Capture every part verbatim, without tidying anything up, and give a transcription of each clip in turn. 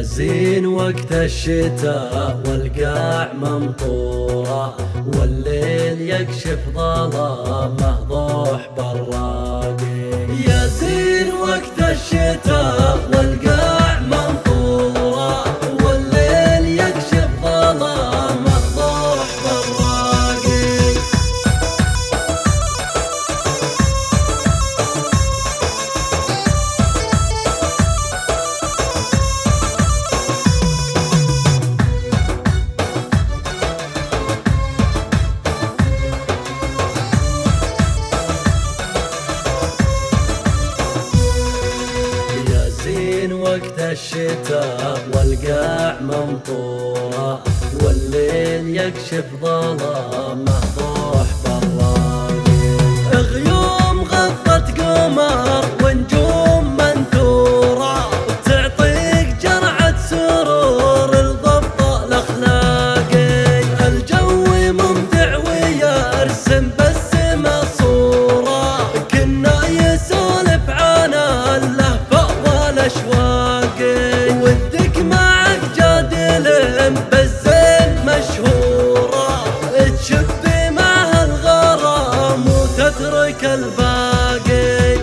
زين وقت الشتاء والقاع ممطورة، والليل يكشف ظلامه ضوح براقي. يا زين وقت الشتاء والقاع ممطورة، والليل يكشف ظلامه ضوح براقي. وقت الشتاء والقاع ممطورة، والليل يكشف ظلامه ضوح براقي. غيوم غطت قمر ونجوم منثورة، تعطيك جرعة سرور الضبط الأخلاقي. الجو ممتع ويرسم بالسما صورة، كنا يسولف عن اللهفة والأشواقي. ودك معك جادل بالزين مشهورة، تشبي معها الغرام وتترك الباقي.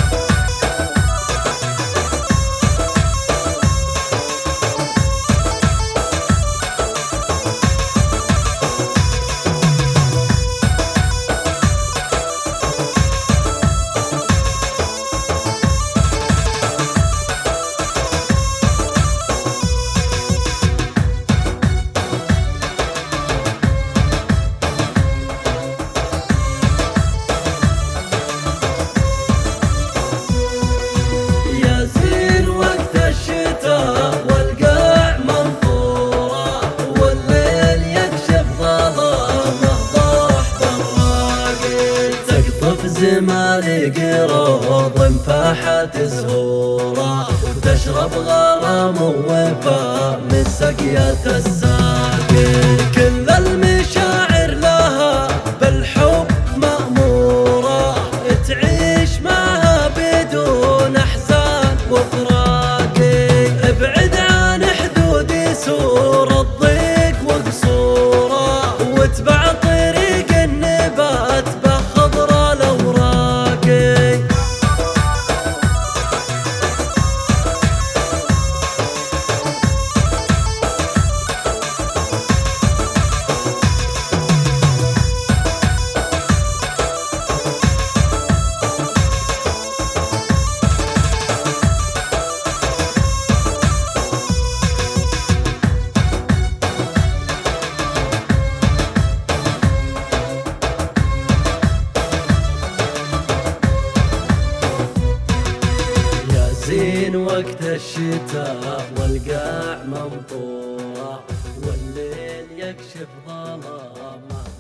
زمالي قروض انفاحت زهورة، وتشرب غرام ووفاء من سقية الساقي. كل المشاعر لها بالحب مأمورة، تعيش معها بدون أحزان وفراقي. ابعد عن حدود سور الضيق وقصوره، واتبع طريق النبات زين وقت الشتاء والقاع ممطورة، والليل يكشف ظلامه